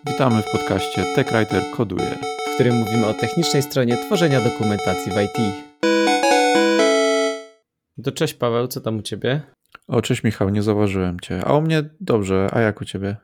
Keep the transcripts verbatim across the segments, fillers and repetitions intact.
Witamy w podcaście TechWriter Koduje, w którym mówimy o technicznej stronie tworzenia dokumentacji w I T. To cześć Paweł, co tam u Ciebie? O, cześć Michał, nie zauważyłem Cię. A u mnie dobrze, a jak u Ciebie?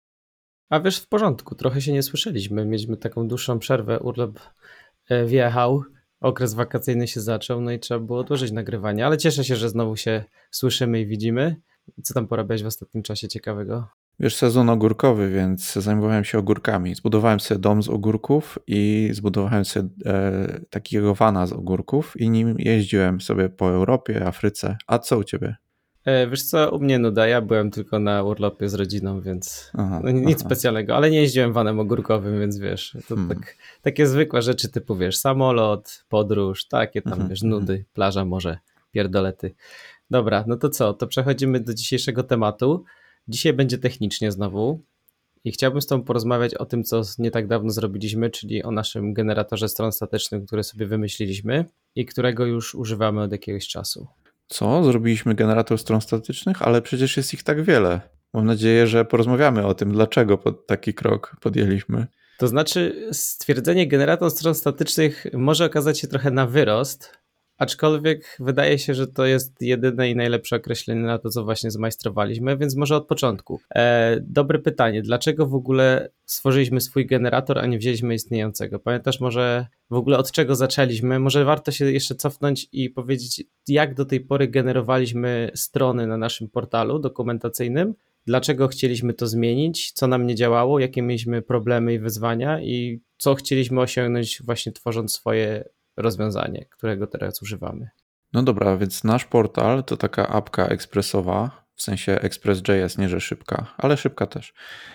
A wiesz, w porządku, trochę się nie słyszeliśmy. Mieliśmy taką dłuższą przerwę, urlop wjechał, okres wakacyjny się zaczął, no i trzeba było odłożyć nagrywanie, ale cieszę się, że znowu się słyszymy i widzimy. Co tam porabiałeś w ostatnim czasie ciekawego? Wiesz, sezon ogórkowy, więc zajmowałem się ogórkami. Zbudowałem sobie dom z ogórków i zbudowałem sobie e, takiego vana z ogórków i nim jeździłem sobie po Europie, Afryce. A co u Ciebie? E, wiesz co, u mnie nuda, ja byłem tylko na urlopie z rodziną, więc Aha, no, nic aha. specjalnego, ale nie jeździłem vanem ogórkowym, więc wiesz, to Hmm. tak, takie zwykłe rzeczy typu wiesz, samolot, podróż, takie tam Mhm, wiesz, nudy, plaża, morze, pierdolety. Dobra, no to co, to przechodzimy do dzisiejszego tematu. Dzisiaj będzie technicznie znowu i chciałbym z Tobą porozmawiać o tym, co nie tak dawno zrobiliśmy, czyli o naszym generatorze stron statycznych, który sobie wymyśliliśmy i którego już używamy od jakiegoś czasu. Co? Zrobiliśmy generator stron statycznych, ale przecież jest ich tak wiele. Mam nadzieję, że porozmawiamy o tym, dlaczego pod taki krok podjęliśmy. To znaczy stwierdzenie generator stron statycznych może okazać się trochę na wyrost, aczkolwiek wydaje się, że to jest jedyne i najlepsze określenie na to, co właśnie zmajstrowaliśmy, więc może od początku. E, dobre pytanie, dlaczego w ogóle stworzyliśmy swój generator, a nie wzięliśmy istniejącego? Pamiętasz może w ogóle od czego zaczęliśmy? Może warto się jeszcze cofnąć i powiedzieć, jak do tej pory generowaliśmy strony na naszym portalu dokumentacyjnym? Dlaczego chcieliśmy to zmienić, co nam nie działało, jakie mieliśmy problemy i wyzwania i co chcieliśmy osiągnąć właśnie tworząc swoje rozwiązanie, którego teraz używamy. No dobra, więc nasz portal to taka apka ekspresowa, w sensie Express.js, nie że szybka, ale szybka też.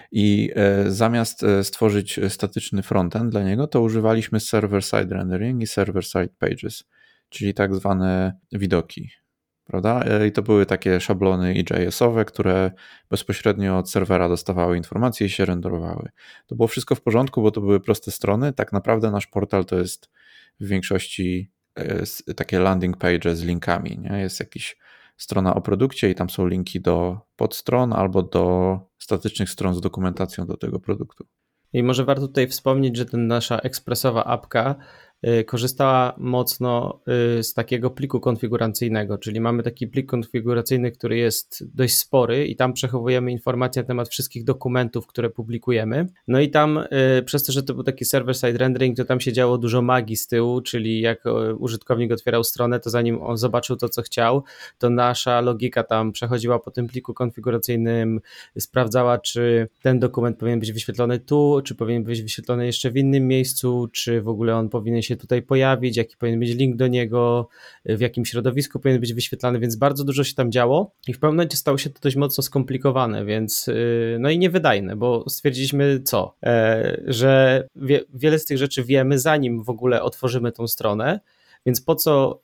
I e, zamiast e, stworzyć statyczny frontend dla niego, to używaliśmy server-side rendering i server-side pages, czyli tak zwane widoki. Prawda? I to były takie szablony i J S-owe, które bezpośrednio od serwera dostawały informacje i się renderowały. To było wszystko w porządku, bo to były proste strony. Tak naprawdę nasz portal to jest w większości takie landing page z linkami. Nie? Jest jakaś strona o produkcie i tam są linki do podstron albo do statycznych stron z dokumentacją do tego produktu. I może warto tutaj wspomnieć, że ten nasza ekspresowa apka korzystała mocno z takiego pliku konfiguracyjnego, czyli mamy taki plik konfiguracyjny, który jest dość spory i tam przechowujemy informacje na temat wszystkich dokumentów, które publikujemy. No i tam przez to, że to był taki server-side rendering, to tam się działo dużo magii z tyłu, czyli jak użytkownik otwierał stronę, to zanim on zobaczył to, co chciał, to nasza logika tam przechodziła po tym pliku konfiguracyjnym, sprawdzała, czy ten dokument powinien być wyświetlony tu, czy powinien być wyświetlony jeszcze w innym miejscu, czy w ogóle on powinien się tutaj pojawić, jaki powinien być link do niego, w jakim środowisku powinien być wyświetlany, więc bardzo dużo się tam działo i w pewnym momencie stało się to dość mocno skomplikowane, więc no i niewydajne, bo stwierdziliśmy co, e, że wie, wiele z tych rzeczy wiemy, zanim w ogóle otworzymy tą stronę, więc po co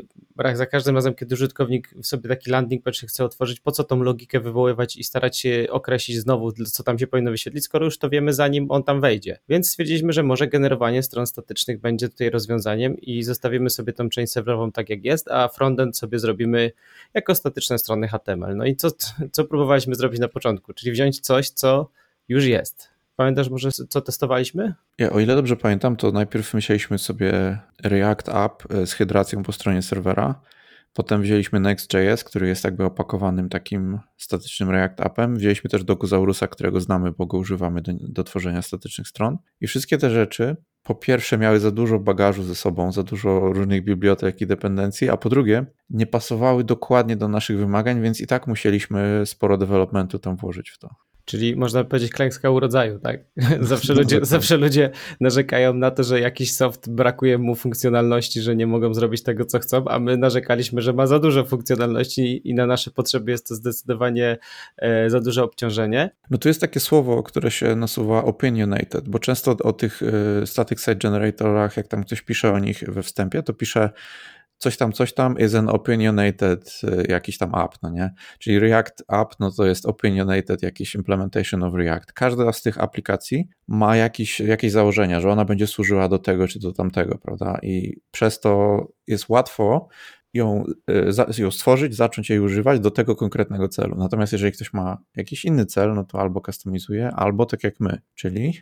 y, za każdym razem, kiedy użytkownik sobie taki landing page chce otworzyć, po co tą logikę wywoływać i starać się określić znowu, co tam się powinno wyświetlić, skoro już to wiemy, zanim on tam wejdzie. Więc stwierdziliśmy, że może generowanie stron statycznych będzie tutaj rozwiązaniem i zostawimy sobie tą część serwerową tak jak jest, a frontend sobie zrobimy jako statyczne strony H T M L. No i co, co próbowaliśmy zrobić na początku, czyli wziąć coś, co już jest. Pamiętasz może, co testowaliśmy? Ja, o ile dobrze pamiętam, to najpierw myśleliśmy sobie React App z hydracją po stronie serwera, potem wzięliśmy Next.js, który jest jakby opakowanym takim statycznym React Appem, wzięliśmy też Dokuzaurusa, którego znamy, bo go używamy do, do tworzenia statycznych stron i wszystkie te rzeczy po pierwsze miały za dużo bagażu ze sobą, za dużo różnych bibliotek i dependencji, a po drugie nie pasowały dokładnie do naszych wymagań, więc i tak musieliśmy sporo developmentu tam włożyć w to. Czyli można powiedzieć klęska urodzaju, tak? Zawsze ludzie, zawsze ludzie narzekają na to, że jakiś soft brakuje mu funkcjonalności, że nie mogą zrobić tego, co chcą, a my narzekaliśmy, że ma za dużo funkcjonalności i na nasze potrzeby jest to zdecydowanie e, za duże obciążenie. No tu jest takie słowo, które się nasuwa opinionated, bo często o tych y, static site generatorach, jak tam ktoś pisze o nich we wstępie, to pisze coś tam, coś tam is an opinionated jakiś tam app, no nie? Czyli React App, no to jest opinionated jakiś implementation of React. Każda z tych aplikacji ma jakiś, jakieś założenia, że ona będzie służyła do tego czy do tamtego, prawda? I przez to jest łatwo ją, ją stworzyć, zacząć jej używać do tego konkretnego celu. Natomiast jeżeli ktoś ma jakiś inny cel, no to albo customizuje, albo tak jak my, czyli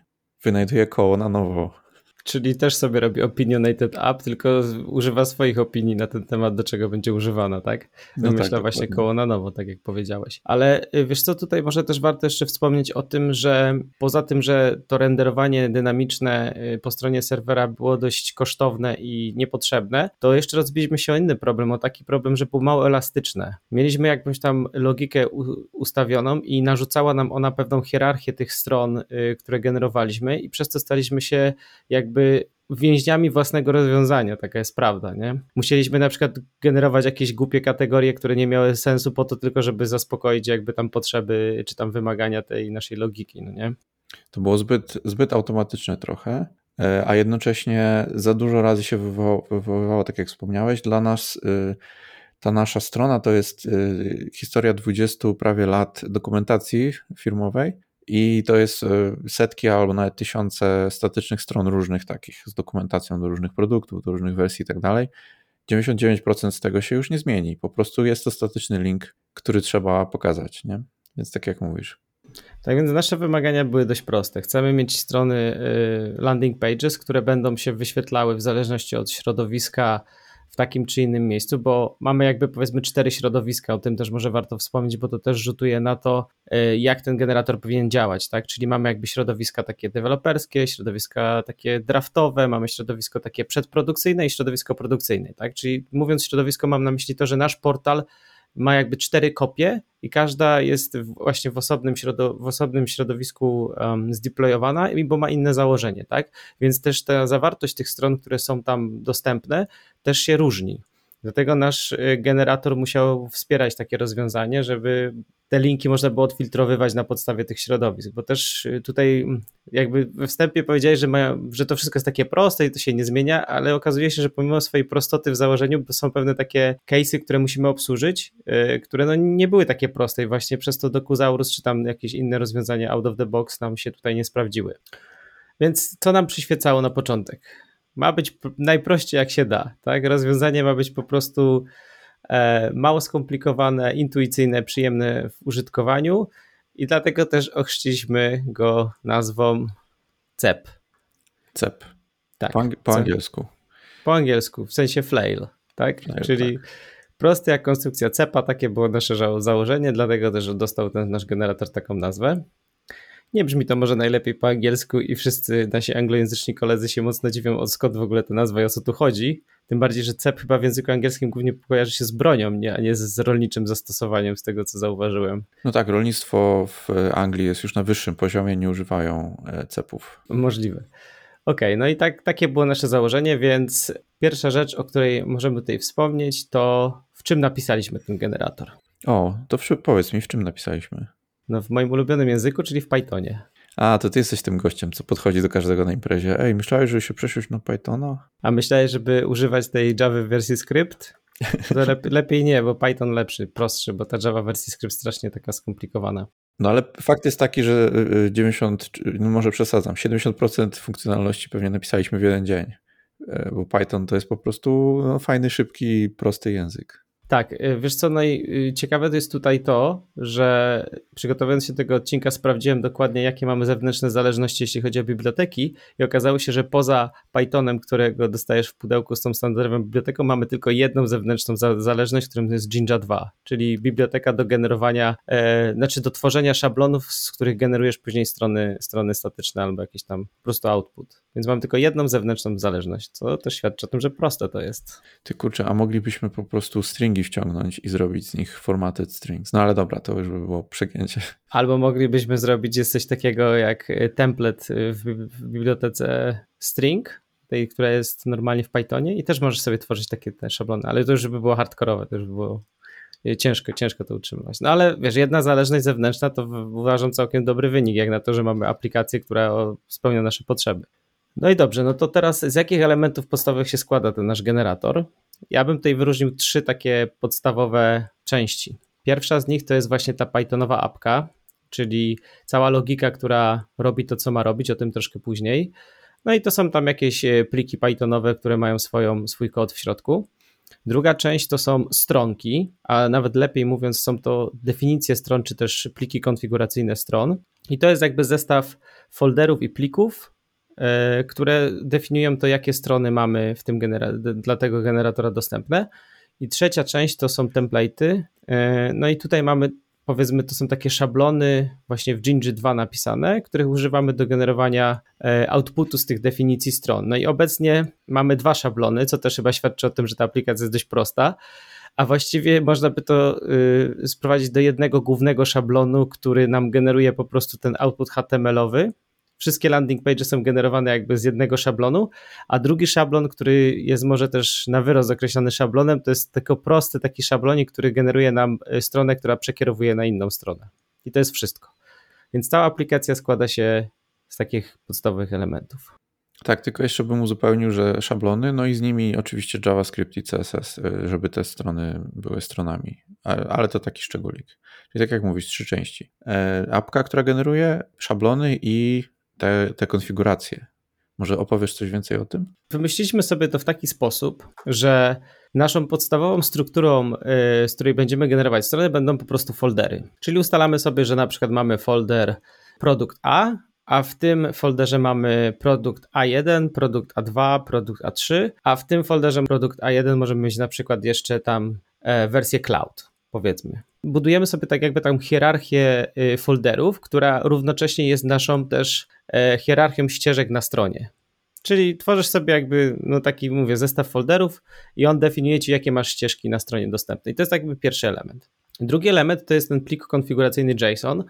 Wynajduje koło na nowo. Czyli też sobie robi opinionated app, tylko używa swoich opinii na ten temat, do czego będzie używana, tak? Wymyśla No tak, właśnie dokładnie. koło na nowo, tak jak powiedziałeś. Ale wiesz co, tutaj może też warto jeszcze wspomnieć o tym, że poza tym, że to renderowanie dynamiczne po stronie serwera było dość kosztowne i niepotrzebne, to jeszcze rozbiliśmy się o inny problem, o taki problem, że było mało elastyczne. Mieliśmy jakąś tam logikę u- ustawioną i narzucała nam ona pewną hierarchię tych stron, y, które generowaliśmy i przez to staliśmy się jakby więźniami własnego rozwiązania, taka jest prawda, nie? Musieliśmy na przykład generować jakieś głupie kategorie, które nie miały sensu po to tylko, żeby zaspokoić jakby tam potrzeby, czy tam wymagania tej naszej logiki, no nie? To było zbyt, zbyt automatyczne trochę, a jednocześnie za dużo razy się wywołało, wywoływało, tak jak wspomniałeś. Dla nas y, ta nasza strona to jest y, historia dwudziestu prawie lat dokumentacji firmowej i to jest y, setki albo nawet tysiące statycznych stron różnych takich z dokumentacją do różnych produktów, do różnych wersji i tak dalej. dziewięćdziesiąt dziewięć procent z tego się już nie zmieni. Po prostu jest to statyczny link, który trzeba pokazać, nie? Więc tak jak mówisz. Tak więc nasze wymagania były dość proste. Chcemy mieć strony landing pages, które będą się wyświetlały w zależności od środowiska w takim czy innym miejscu, bo mamy jakby powiedzmy cztery środowiska, o tym też może warto wspomnieć, bo to też rzutuje na to, jak ten generator powinien działać, tak? Czyli mamy jakby środowiska takie deweloperskie, środowiska takie draftowe, mamy środowisko takie przedprodukcyjne i środowisko produkcyjne, tak? Czyli mówiąc środowisko, mam na myśli to, że nasz portal ma jakby cztery kopie i każda jest właśnie w osobnym, środo, w osobnym środowisku um, zdeployowana, bo ma inne założenie, tak? Więc też ta zawartość tych stron, które są tam dostępne, też się różni. Dlatego nasz generator musiał wspierać takie rozwiązanie, żeby te linki można było odfiltrowywać na podstawie tych środowisk, bo też tutaj jakby we wstępie powiedziałeś, że, mają, że to wszystko jest takie proste i to się nie zmienia, ale okazuje się, że pomimo swojej prostoty w założeniu są pewne takie case'y, które musimy obsłużyć, które no nie były takie proste i właśnie przez to Dokuzaurus czy tam jakieś inne rozwiązania out of the box nam się tutaj nie sprawdziły. Więc co nam przyświecało na początek? Ma być najprościej jak się da, tak? Rozwiązanie ma być po prostu e, mało skomplikowane, intuicyjne, przyjemne w użytkowaniu i dlatego też ochrzciliśmy go nazwą C E P. C E P. Tak, po, ang- po angielsku. Po angielsku, w sensie flail, tak? Flail, Czyli tak. prosty jak konstrukcja C E P a, takie było nasze założenie, dlatego też dostał ten nasz generator taką nazwę. Nie brzmi to może najlepiej po angielsku i wszyscy nasi anglojęzyczni koledzy się mocno dziwią, od skąd w ogóle ta nazwa i o co tu chodzi. Tym bardziej, że C E P chyba w języku angielskim głównie kojarzy się z bronią, nie, a nie z rolniczym zastosowaniem, z tego co zauważyłem. No tak, rolnictwo w Anglii jest już na wyższym poziomie, nie używają C E P ów. Możliwe. Okej, okay, no i tak, takie było nasze założenie, więc pierwsza rzecz, o której możemy tutaj wspomnieć, to w czym napisaliśmy ten generator. O, to w, powiedz mi, w czym napisaliśmy? No w moim ulubionym języku, czyli w Pythonie. A, to ty jesteś tym gościem, co podchodzi do każdego na imprezie. Ej, myślałeś, że się przeszłeś na Pythona? A myślałeś, żeby używać tej Java w wersji skrypt? To lep- lepiej nie, bo Python lepszy, prostszy, bo ta Java w wersji skrypt strasznie taka skomplikowana. No ale fakt jest taki, że dziewięćdziesiąt, no może przesadzam, siedemdziesiąt procent funkcjonalności pewnie napisaliśmy w jeden dzień, bo Python to jest po prostu no, fajny, szybki, prosty język. Tak, wiesz co, najciekawe to jest tutaj to, że przygotowując się do tego odcinka sprawdziłem dokładnie, jakie mamy zewnętrzne zależności, jeśli chodzi o biblioteki i okazało się, że poza Pythonem, którego dostajesz w pudełku z tą standardową biblioteką, mamy tylko jedną zewnętrzną za- zależność, którą jest Jinja dwa, czyli biblioteka do generowania, e, znaczy do tworzenia szablonów, z których generujesz później strony, strony statyczne albo jakiś tam po prostu output. Więc mam tylko jedną zewnętrzną zależność, co też świadczy o tym, że proste to jest. Ty kurczę, a moglibyśmy po prostu stringi wciągnąć i zrobić z nich formatted strings. No ale dobra, to już by było przegięcie. Albo moglibyśmy zrobić jest coś takiego jak template w, w bibliotece string, tej, która jest normalnie w Pythonie i też możesz sobie tworzyć takie te szablony, ale to już by było hardkorowe, to już by było ciężko, ciężko to utrzymywać. No ale wiesz, jedna zależność zewnętrzna to uważam całkiem dobry wynik, jak na to, że mamy aplikację, która spełnia nasze potrzeby. No i dobrze, no to teraz z jakich elementów podstawowych się składa ten nasz generator? Ja bym tutaj wyróżnił trzy takie podstawowe części. Pierwsza z nich to jest właśnie ta Pythonowa apka, czyli cała logika, która robi to, co ma robić, o tym troszkę później. No i to są tam jakieś pliki Pythonowe, które mają swoją, swój kod w środku. Druga część to są stronki, a nawet lepiej mówiąc są to definicje stron, czy też pliki konfiguracyjne stron. I to jest jakby zestaw folderów i plików, yy, które definiują to, jakie strony mamy w tym genera- dla tego generatora dostępne. I trzecia część to są template'y. Yy, no i tutaj mamy, powiedzmy, to są takie szablony właśnie w Jinja dwa napisane, których używamy do generowania outputu z tych definicji stron. No i obecnie mamy dwa szablony, co też chyba świadczy o tym, że ta aplikacja jest dość prosta, a właściwie można by to y, sprowadzić do jednego głównego szablonu, który nam generuje po prostu ten output H T M L-owy. Wszystkie landing pages są generowane jakby z jednego szablonu, a drugi szablon, który jest może też na wyrost określony szablonem, to jest tylko prosty taki szablonik, który generuje nam stronę, która przekierowuje na inną stronę. I to jest wszystko. Więc cała aplikacja składa się z takich podstawowych elementów. Tak, tylko jeszcze bym uzupełnił, że szablony, no i z nimi oczywiście JavaScript i C S S, żeby te strony były stronami, ale to taki szczególik. Czyli tak jak mówisz, trzy części. Apka, która generuje szablony i te, te konfiguracje. Może opowiesz coś więcej o tym? Wymyśliliśmy sobie to w taki sposób, że naszą podstawową strukturą, z której będziemy generować strony, będą po prostu foldery. Czyli ustalamy sobie, że na przykład mamy folder produkt A, a w tym folderze mamy produkt A jeden, produkt A dwa, produkt A trzy, a w tym folderze produkt A jeden możemy mieć na przykład jeszcze tam wersję cloud, powiedzmy. Budujemy sobie tak jakby tam hierarchię folderów, która równocześnie jest naszą też hierarchią ścieżek na stronie. Czyli tworzysz sobie jakby, no taki mówię, zestaw folderów i on definiuje ci, jakie masz ścieżki na stronie dostępnej. To jest jakby pierwszy element. Drugi element to jest ten plik konfiguracyjny JSON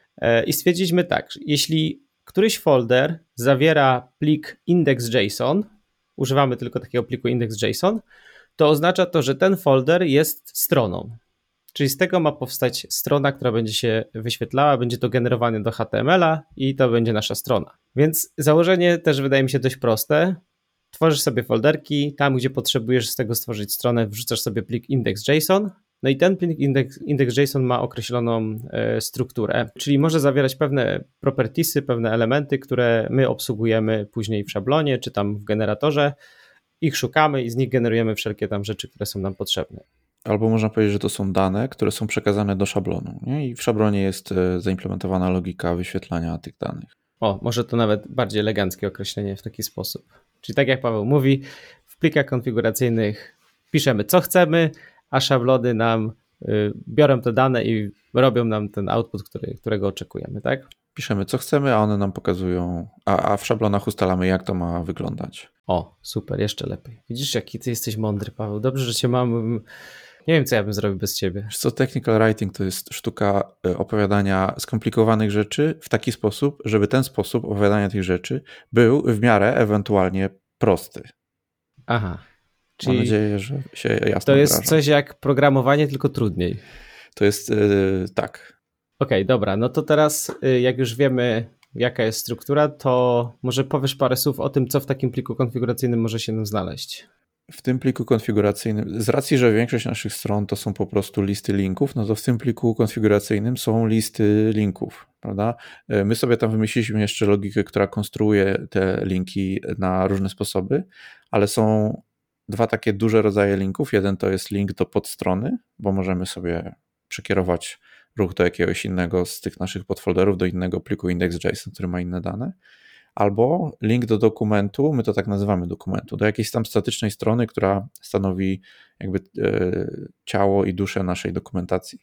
i stwierdziliśmy tak, jeśli któryś folder zawiera plik index.json, używamy tylko takiego pliku index.json, to oznacza to, że ten folder jest stroną. Czyli z tego ma powstać strona, która będzie się wyświetlała, będzie to generowane do H T M L-a i to będzie nasza strona. Więc założenie też wydaje mi się dość proste. Tworzysz sobie folderki, tam gdzie potrzebujesz z tego stworzyć stronę, wrzucasz sobie plik index.json, no i ten plik index, index.json ma określoną e, strukturę, czyli może zawierać pewne propertiesy, pewne elementy, które my obsługujemy później w szablonie, czy tam w generatorze, ich szukamy i z nich generujemy wszelkie tam rzeczy, które są nam potrzebne. Albo można powiedzieć, że to są dane, które są przekazane do szablonu, nie? I w szablonie jest zaimplementowana logika wyświetlania tych danych. O, może to nawet bardziej eleganckie określenie w taki sposób. Czyli tak jak Paweł mówi, w plikach konfiguracyjnych piszemy co chcemy, a szablony nam y, biorą te dane i robią nam ten output, który, którego oczekujemy, tak? Piszemy co chcemy, a one nam pokazują, a, a w szablonach ustalamy, jak to ma wyglądać. O, super, jeszcze lepiej. Widzisz, jaki ty jesteś mądry, Paweł. Dobrze, że cię mam. Nie wiem, co ja bym zrobił bez ciebie. Wiesz co, technical writing to jest sztuka opowiadania skomplikowanych rzeczy w taki sposób, żeby ten sposób opowiadania tych rzeczy był w miarę ewentualnie prosty. Aha. Czyli mam nadzieję, że się jasno to jest wyrażam. coś jak programowanie, tylko trudniej. To jest yy, tak. Okej, okay, dobra, no to teraz jak już wiemy, jaka jest struktura, to może powiesz parę słów o tym, co w takim pliku konfiguracyjnym może się nam znaleźć. W tym pliku konfiguracyjnym, z racji, że większość naszych stron to są po prostu listy linków, no to w tym pliku konfiguracyjnym są listy linków, prawda? My sobie tam wymyśliliśmy jeszcze logikę, która konstruuje te linki na różne sposoby, ale są dwa takie duże rodzaje linków. Jeden to jest link do podstrony, bo możemy sobie przekierować ruch do jakiegoś innego z tych naszych podfolderów, do innego pliku index.json, który ma inne dane. Albo link do dokumentu, my to tak nazywamy dokumentu, do jakiejś tam statycznej strony, która stanowi jakby e, ciało i duszę naszej dokumentacji.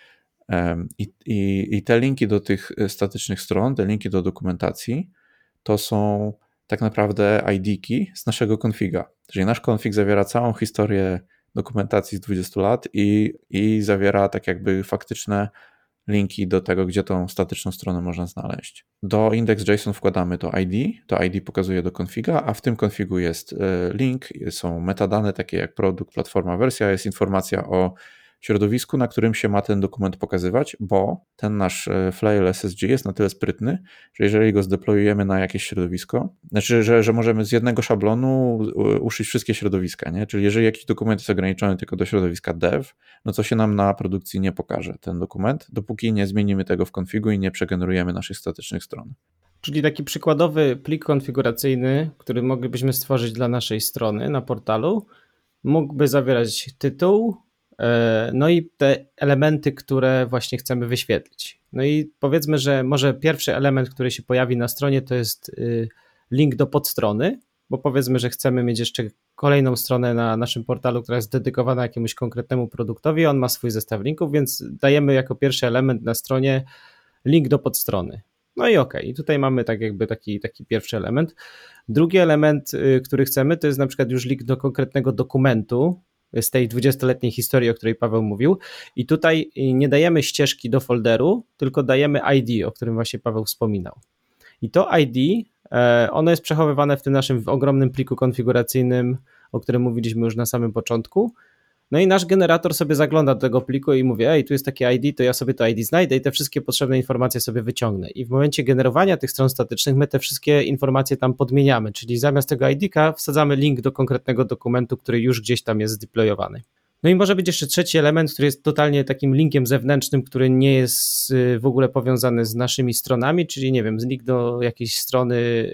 E, i, i, I te linki do tych statycznych stron, te linki do dokumentacji, to są tak naprawdę I D-ki z naszego konfiga. Czyli nasz konfig zawiera całą historię dokumentacji z dwudziestu lat i, i zawiera tak jakby faktyczne linki do tego, gdzie tą statyczną stronę można znaleźć. Do index.json wkładamy to I D, to I D pokazuje do konfiga, a w tym konfigu jest link, są metadane takie jak produkt, platforma, wersja, jest informacja o środowisku, na którym się ma ten dokument pokazywać, bo ten nasz flail S S G jest na tyle sprytny, że jeżeli go zdeployujemy na jakieś środowisko, znaczy, że, że możemy z jednego szablonu uszyć wszystkie środowiska, nie? Czyli jeżeli jakiś dokument jest ograniczony tylko do środowiska dev, no to się nam na produkcji nie pokaże ten dokument, dopóki nie zmienimy tego w konfigu i nie przegenerujemy naszych statycznych stron. Czyli taki przykładowy plik konfiguracyjny, który moglibyśmy stworzyć dla naszej strony na portalu, mógłby zawierać tytuł, no i te elementy, które właśnie chcemy wyświetlić. No i powiedzmy, że może pierwszy element, który się pojawi na stronie, to jest link do podstrony, bo powiedzmy, że chcemy mieć jeszcze kolejną stronę na naszym portalu, która jest dedykowana jakiemuś konkretnemu produktowi, on ma swój zestaw linków, więc dajemy jako pierwszy element na stronie link do podstrony. No i okej, okay. I tutaj mamy tak jakby taki, taki pierwszy element. Drugi element, który chcemy, to jest na przykład już link do konkretnego dokumentu z tej dwudziestoletniej historii, o której Paweł mówił, i tutaj nie dajemy ścieżki do folderu, tylko dajemy I D, o którym właśnie Paweł wspominał. I to I D, ono jest przechowywane w tym naszym ogromnym pliku konfiguracyjnym, o którym mówiliśmy już na samym początku. No i nasz generator sobie zagląda do tego pliku i mówi, ej, tu jest takie I D, to ja sobie to I D znajdę i te wszystkie potrzebne informacje sobie wyciągnę. I w momencie generowania tych stron statycznych my te wszystkie informacje tam podmieniamy, czyli zamiast tego I D-ka wsadzamy link do konkretnego dokumentu, który już gdzieś tam jest zdeployowany. No i może być jeszcze trzeci element, który jest totalnie takim linkiem zewnętrznym, który nie jest w ogóle powiązany z naszymi stronami, czyli nie wiem, link do jakiejś strony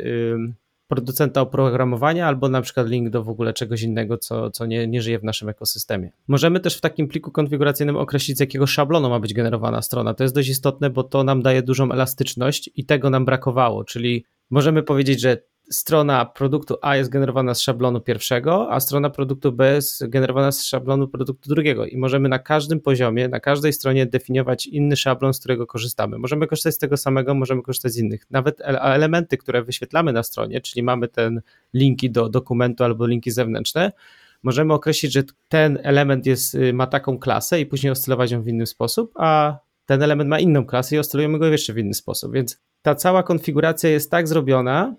producenta oprogramowania albo na przykład link do w ogóle czegoś innego, co, co nie, nie żyje w naszym ekosystemie. Możemy też w takim pliku konfiguracyjnym określić, z jakiego szablonu ma być generowana strona. To jest dość istotne, bo to nam daje dużą elastyczność i tego nam brakowało, czyli możemy powiedzieć, że strona produktu A jest generowana z szablonu pierwszego, a strona produktu B jest generowana z szablonu produktu drugiego i możemy na każdym poziomie, na każdej stronie definiować inny szablon, z którego korzystamy. Możemy korzystać z tego samego, możemy korzystać z innych. Nawet elementy, które wyświetlamy na stronie, czyli mamy ten linki do dokumentu albo linki zewnętrzne, możemy określić, że ten element jest, ma taką klasę i później oscylować ją w inny sposób, a ten element ma inną klasę i oscylujemy go jeszcze w inny sposób, więc ta cała konfiguracja jest tak zrobiona,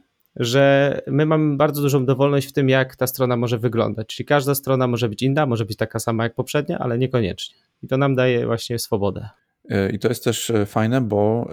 że my mamy bardzo dużą dowolność w tym, jak ta strona może wyglądać, czyli każda strona może być inna, może być taka sama jak poprzednia, ale niekoniecznie i to nam daje właśnie swobodę. I to jest też fajne, bo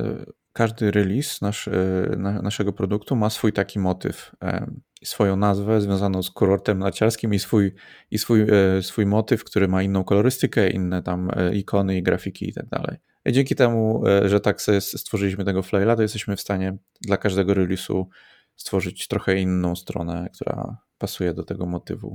każdy release nasz, naszego produktu ma swój taki motyw, swoją nazwę związaną z kurortem narciarskim i swój, i swój, swój motyw, który ma inną kolorystykę, inne tam ikony i grafiki i tak dalej. I dzięki temu, że tak sobie stworzyliśmy tego flaila, to jesteśmy w stanie dla każdego release'u stworzyć trochę inną stronę, która pasuje do tego motywu.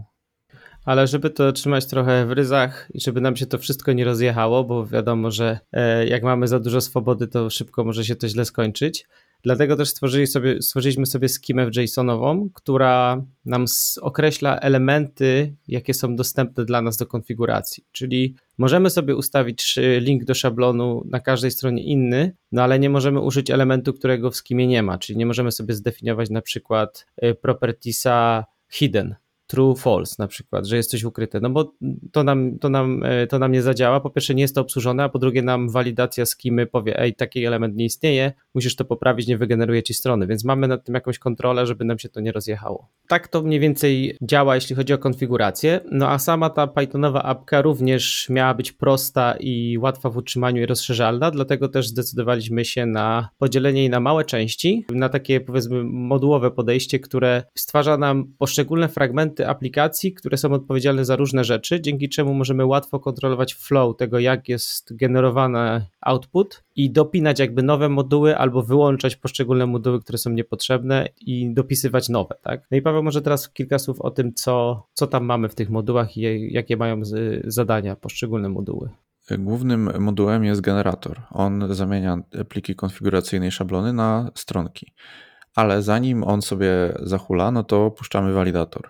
Ale żeby to trzymać trochę w ryzach i żeby nam się to wszystko nie rozjechało, bo wiadomo, że jak mamy za dużo swobody, to szybko może się to źle skończyć. Dlatego też stworzyli sobie, stworzyliśmy sobie schemę JSON-ową, która nam określa elementy, jakie są dostępne dla nas do konfiguracji. Czyli możemy sobie ustawić link do szablonu na każdej stronie inny, no ale nie możemy użyć elementu, którego w schemie nie ma. Czyli nie możemy sobie zdefiniować na przykład propertiesa hidden, true, false na przykład, że jest coś ukryte, no bo to nam, to nam, to nam nie zadziała. Po pierwsze nie jest to obsłużone, a po drugie nam walidacja schemy powie, ej, taki element nie istnieje, musisz to poprawić, nie wygeneruje ci strony, więc mamy nad tym jakąś kontrolę, żeby nam się to nie rozjechało. Tak to mniej więcej działa, jeśli chodzi o konfigurację, no a sama ta Pythonowa apka również miała być prosta i łatwa w utrzymaniu i rozszerzalna, dlatego też zdecydowaliśmy się na podzielenie jej na małe części, na takie powiedzmy modułowe podejście, które stwarza nam poszczególne fragmenty aplikacji, które są odpowiedzialne za różne rzeczy, dzięki czemu możemy łatwo kontrolować flow tego, jak jest generowany output i dopinać jakby nowe moduły albo wyłączać poszczególne moduły, które są niepotrzebne i dopisywać nowe, tak? No i Paweł, może teraz kilka słów o tym, co, co tam mamy w tych modułach i jakie mają z, zadania poszczególne moduły. Głównym modułem jest generator. On zamienia pliki konfiguracyjne i szablony na stronki, ale zanim on sobie zahula, no to puszczamy walidator.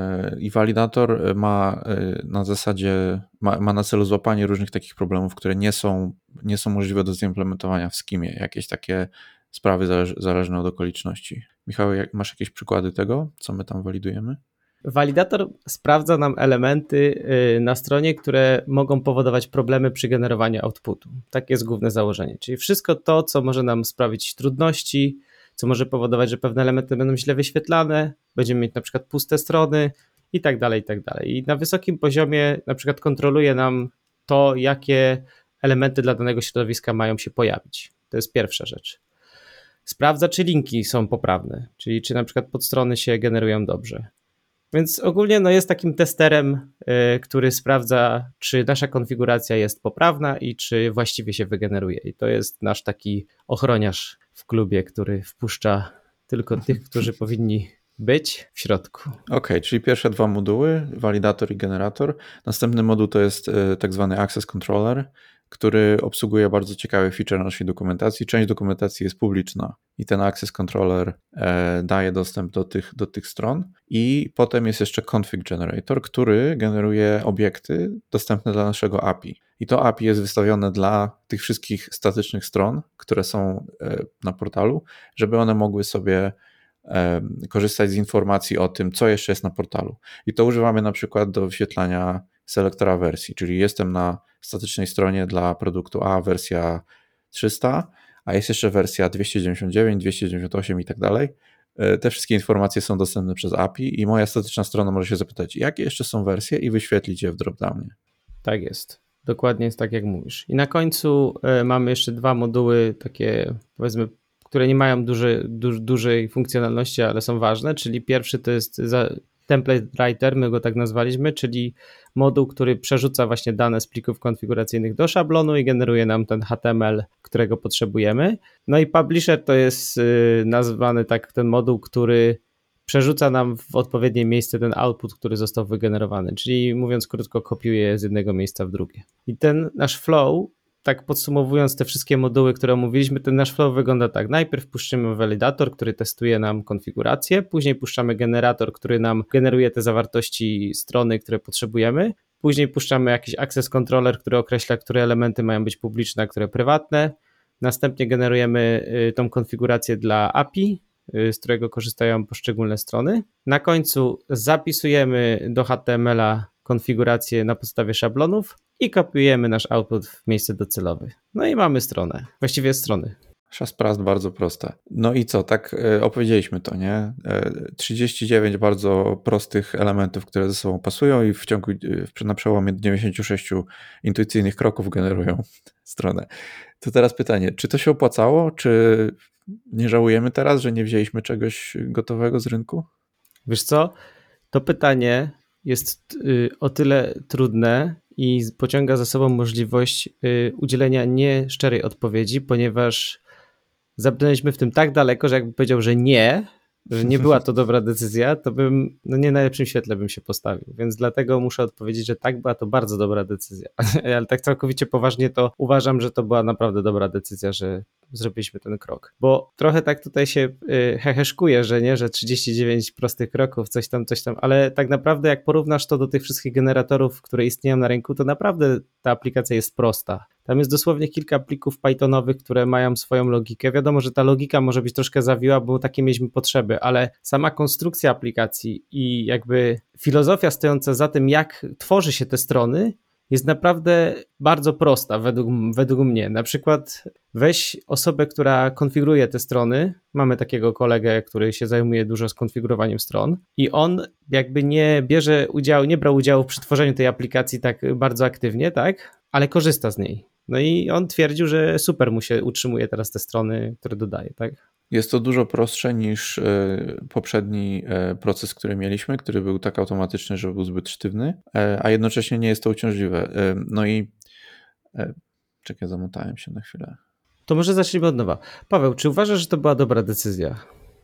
I walidator ma na zasadzie, ma, ma na celu złapanie różnych takich problemów, które nie są, nie są możliwe do zaimplementowania w schemie. Jakieś takie sprawy zależ, zależne od okoliczności. Michał, jak, masz jakieś przykłady tego, co my tam walidujemy? Walidator sprawdza nam elementy na stronie, które mogą powodować problemy przy generowaniu outputu. Tak jest główne założenie. Czyli wszystko to, co może nam sprawić trudności, co może powodować, że pewne elementy będą źle wyświetlane, będziemy mieć na przykład puste strony i tak dalej, i tak dalej. I na wysokim poziomie na przykład kontroluje nam to, jakie elementy dla danego środowiska mają się pojawić. To jest pierwsza rzecz. Sprawdza, czy linki są poprawne, czyli czy na przykład podstrony się generują dobrze. Więc ogólnie no jest takim testerem, yy, który sprawdza, czy nasza konfiguracja jest poprawna i czy właściwie się wygeneruje. I to jest nasz taki ochroniarz w klubie, który wpuszcza tylko tych, którzy powinni być w środku. Okej, okay, czyli pierwsze dwa moduły, walidator i generator. Następny moduł to jest tak zwany Access Controller, który obsługuje bardzo ciekawy feature naszej dokumentacji. Część dokumentacji jest publiczna i ten Access Controller e, daje dostęp do tych, do tych stron. I potem jest jeszcze Config Generator, który generuje obiekty dostępne dla naszego A P I. I to A P I jest wystawione dla tych wszystkich statycznych stron, które są e, na portalu, żeby one mogły sobie e, korzystać z informacji o tym, co jeszcze jest na portalu. I to używamy na przykład do wyświetlania selektora wersji, czyli jestem na statycznej stronie dla produktu A, wersja trzysta, a jest jeszcze wersja dwieście dziewięćdziesiąt dziewięć, dwieście dziewięćdziesiąt osiem i tak dalej. Te wszystkie informacje są dostępne przez A P I i moja statyczna strona może się zapytać, jakie jeszcze są wersje i wyświetlić je w dropdownie. Tak jest. Dokładnie jest tak, jak mówisz. I na końcu y, mamy jeszcze dwa moduły takie, powiedzmy, które nie mają duży, duży, dużej funkcjonalności, ale są ważne, czyli pierwszy to jest za, template writer, my go tak nazwaliśmy, czyli moduł, który przerzuca właśnie dane z plików konfiguracyjnych do szablonu i generuje nam ten H T M L, którego potrzebujemy. No i publisher to jest y, nazwany tak ten moduł, który przerzuca nam w odpowiednie miejsce ten output, który został wygenerowany, czyli mówiąc krótko, kopiuje z jednego miejsca w drugie. I ten nasz flow, tak podsumowując te wszystkie moduły, które omówiliśmy, ten nasz flow wygląda tak. Najpierw puszczymy validator, który testuje nam konfigurację, później puszczamy generator, który nam generuje te zawartości strony, które potrzebujemy, później puszczamy jakiś access controller, który określa, które elementy mają być publiczne, a które prywatne, następnie generujemy tą konfigurację dla A P I, z którego korzystają poszczególne strony. Na końcu zapisujemy do H T M L-a konfigurację na podstawie szablonów i kopiujemy nasz output w miejsce docelowe. No i mamy stronę, właściwie strony. Szas-prast, bardzo proste. No i co, tak opowiedzieliśmy to, nie? trzydzieści dziewięć bardzo prostych elementów, które ze sobą pasują i w ciągu, na przełomie dziewięćdziesięciu sześciu intuicyjnych kroków generują stronę. To teraz pytanie, czy to się opłacało, czy nie żałujemy teraz, że nie wzięliśmy czegoś gotowego z rynku? Wiesz co, to pytanie jest o tyle trudne i pociąga za sobą możliwość udzielenia nieszczerej odpowiedzi, ponieważ zabrnęliśmy w tym tak daleko, że jakby powiedział, że nie, że nie była to dobra decyzja, to bym no nie w najlepszym świetle bym się postawił, więc dlatego muszę odpowiedzieć, że tak, była to bardzo dobra decyzja, ale tak całkowicie poważnie to uważam, że to była naprawdę dobra decyzja, że zrobiliśmy ten krok, bo trochę tak tutaj się heheszkuje, że nie, że trzydzieści dziewięć prostych kroków, coś tam, coś tam, ale tak naprawdę jak porównasz to do tych wszystkich generatorów, które istnieją na rynku, to naprawdę ta aplikacja jest prosta. Tam jest dosłownie kilka plików Pythonowych, które mają swoją logikę. Wiadomo, że ta logika może być troszkę zawiła, bo takie mieliśmy potrzeby, ale sama konstrukcja aplikacji i jakby filozofia stojąca za tym, jak tworzy się te strony, jest naprawdę bardzo prosta według, według mnie. Na przykład weź osobę, która konfiguruje te strony. Mamy takiego kolegę, który się zajmuje dużo skonfigurowaniem stron i on jakby nie bierze udziału, nie brał udziału przy tworzeniu tej aplikacji tak bardzo aktywnie, tak? Ale korzysta z niej. No i on twierdził, że super mu się utrzymuje teraz te strony, które dodaje, tak? Jest to dużo prostsze niż poprzedni proces, który mieliśmy, który był tak automatyczny, że był zbyt sztywny, a jednocześnie nie jest to uciążliwe. No i czekaj, zamotałem się na chwilę. To może zacznijmy od nowa. Paweł, czy uważasz, że to była dobra decyzja?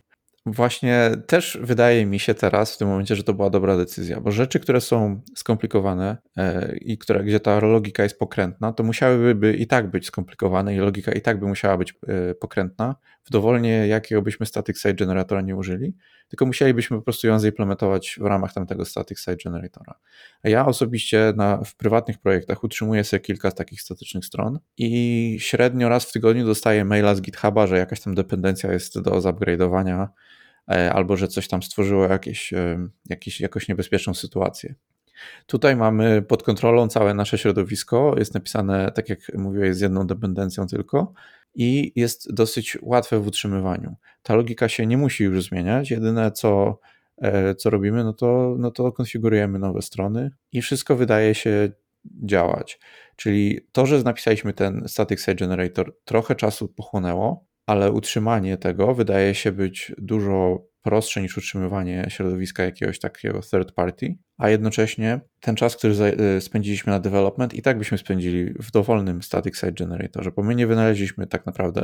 Właśnie też wydaje mi się teraz w tym momencie, że to była dobra decyzja, bo rzeczy, które są skomplikowane i które, gdzie ta logika jest pokrętna, to musiałyby i tak być skomplikowane i logika i tak by musiała być pokrętna w dowolnie jakiego byśmy static site generatora nie użyli, tylko musielibyśmy po prostu ją zaimplementować w ramach tamtego static site generatora. A ja osobiście na, w prywatnych projektach utrzymuję sobie kilka takich statycznych stron i średnio raz w tygodniu dostaję maila z GitHuba, że jakaś tam dependencja jest do zupgrade'owania albo że coś tam stworzyło jakieś, jakieś, jakąś niebezpieczną sytuację. Tutaj mamy pod kontrolą całe nasze środowisko, jest napisane, tak jak mówiłeś, z jedną dependencją tylko i jest dosyć łatwe w utrzymywaniu. Ta logika się nie musi już zmieniać, jedyne co, co robimy, no to, no to konfigurujemy nowe strony i wszystko wydaje się działać. Czyli to, że napisaliśmy ten static site generator, trochę czasu pochłonęło, ale utrzymanie tego wydaje się być dużo prostsze niż utrzymywanie środowiska jakiegoś takiego third party, a jednocześnie ten czas, który spędziliśmy na development i tak byśmy spędzili w dowolnym static site generatorze, bo my nie wynaleźliśmy tak naprawdę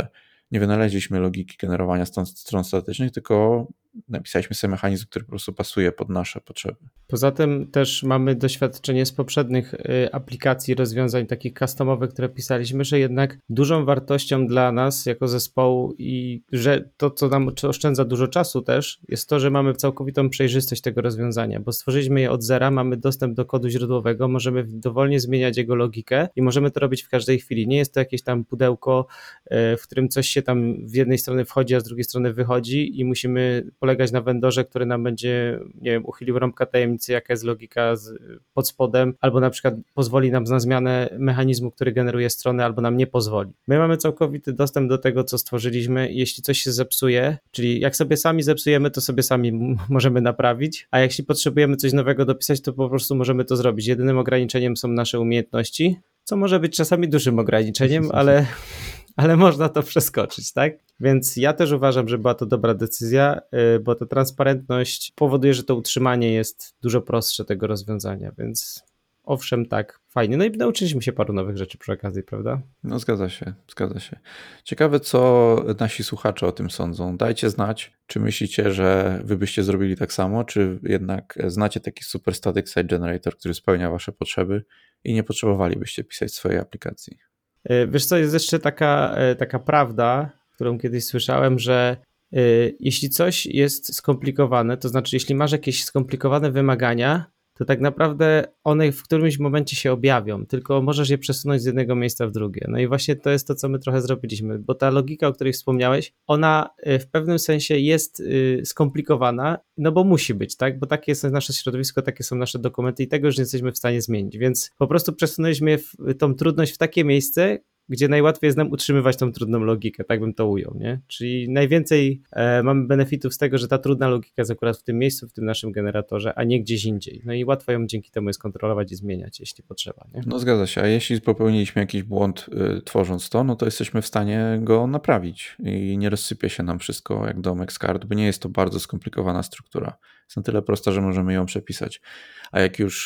nie wynaleźliśmy logiki generowania stron, stron statycznych, tylko napisaliśmy sobie mechanizm, który po prostu pasuje pod nasze potrzeby. Poza tym też mamy doświadczenie z poprzednich aplikacji, rozwiązań takich customowych, które pisaliśmy, że jednak dużą wartością dla nas jako zespołu i że to, co nam oszczędza dużo czasu też, jest to, że mamy całkowitą przejrzystość tego rozwiązania, bo stworzyliśmy je od zera, mamy dostęp do kodu źródłowego, możemy dowolnie zmieniać jego logikę i możemy to robić w każdej chwili. Nie jest to jakieś tam pudełko, w którym coś się tam z jednej strony wchodzi, a z drugiej strony wychodzi i musimy polegać na vendorze, który nam będzie, nie wiem, uchylił rąbka tajemnicy, jaka jest logika z, pod spodem, albo na przykład pozwoli nam na zmianę mechanizmu, który generuje strony, albo nam nie pozwoli. My mamy całkowity dostęp do tego, co stworzyliśmy. Jeśli coś się zepsuje, czyli jak sobie sami zepsujemy, to sobie sami m- możemy naprawić, a jeśli potrzebujemy coś nowego dopisać, to po prostu możemy to zrobić. Jedynym ograniczeniem są nasze umiejętności, co może być czasami dużym ograniczeniem, ale ale można to przeskoczyć, tak? Więc ja też uważam, że była to dobra decyzja, bo ta transparentność powoduje, że to utrzymanie jest dużo prostsze tego rozwiązania, więc owszem, tak, fajnie. No i nauczyliśmy się paru nowych rzeczy przy okazji, prawda? No zgadza się, zgadza się. Ciekawe, co nasi słuchacze o tym sądzą. Dajcie znać, czy myślicie, że wy byście zrobili tak samo, czy jednak znacie taki super static site generator, który spełnia wasze potrzeby i nie potrzebowalibyście pisać swojej aplikacji. Wiesz co, jest jeszcze taka, taka prawda, którą kiedyś słyszałem, że y, jeśli coś jest skomplikowane, to znaczy jeśli masz jakieś skomplikowane wymagania, to tak naprawdę one w którymś momencie się objawią, tylko możesz je przesunąć z jednego miejsca w drugie. No i właśnie to jest to, co my trochę zrobiliśmy, bo ta logika, o której wspomniałeś, ona w pewnym sensie jest skomplikowana, no bo musi być, tak? Bo takie jest nasze środowisko, takie są nasze dokumenty i tego już nie jesteśmy w stanie zmienić, więc po prostu przesunęliśmy tą trudność w takie miejsce, gdzie najłatwiej jest nam utrzymywać tą trudną logikę, tak bym to ujął, nie? Czyli najwięcej e, mamy benefitów z tego, że ta trudna logika jest akurat w tym miejscu, w tym naszym generatorze, a nie gdzieś indziej. No i łatwo ją dzięki temu jest kontrolować i zmieniać, jeśli potrzeba, nie? No zgadza się, a jeśli popełniliśmy jakiś błąd y, tworząc to, no to jesteśmy w stanie go naprawić i nie rozsypie się nam wszystko jak domek z kart, bo nie jest to bardzo skomplikowana struktura. Jest na tyle prosta, że możemy ją przepisać. A jak już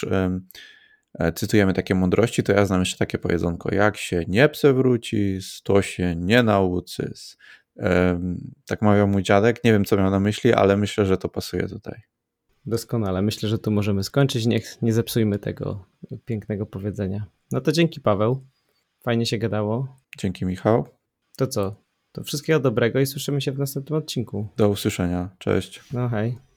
y, cytujemy takie mądrości, to ja znam jeszcze takie powiedzonko: jak się nie przewróci, to się nie nauczy. Tak mawiał mój dziadek, nie wiem co miał na myśli, ale myślę, że to pasuje tutaj. Doskonale, myślę, że tu możemy skończyć, niech nie zepsujmy tego pięknego powiedzenia. No to dzięki, Paweł, fajnie się gadało. Dzięki, Michał. To co? To wszystkiego dobrego i słyszymy się w następnym odcinku. Do usłyszenia, cześć. No hej.